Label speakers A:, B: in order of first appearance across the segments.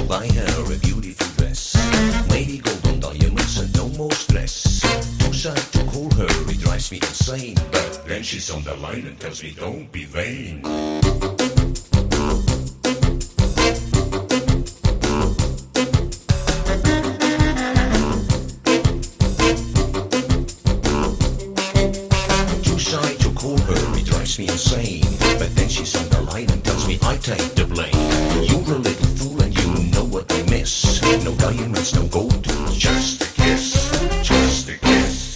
A: buy her a beautiful dress. Maybe golden diamonds and no more stress. Too shy to call her, it drives me insane. But then she's on the line and tells me don't be vain. Too shy to call her, it drives me insane. But then she's on the line and tells me I take the blame. You're a little fool and you know what I miss. No diamonds, no gold, just a kiss, just a kiss.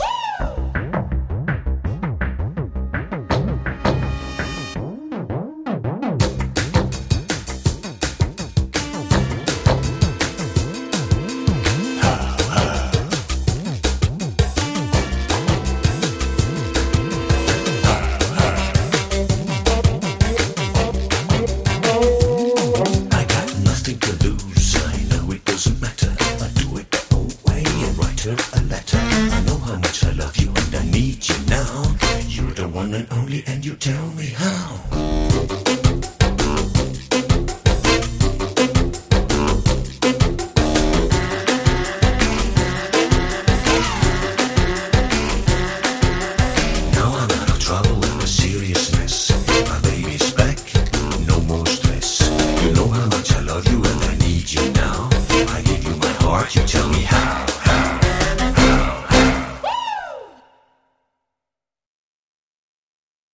A: I got nothing to lose, I know it doesn't matter. I do it the old way and write her a letter. I know how much I love you and I need you now. You're the one and only and you tell me how.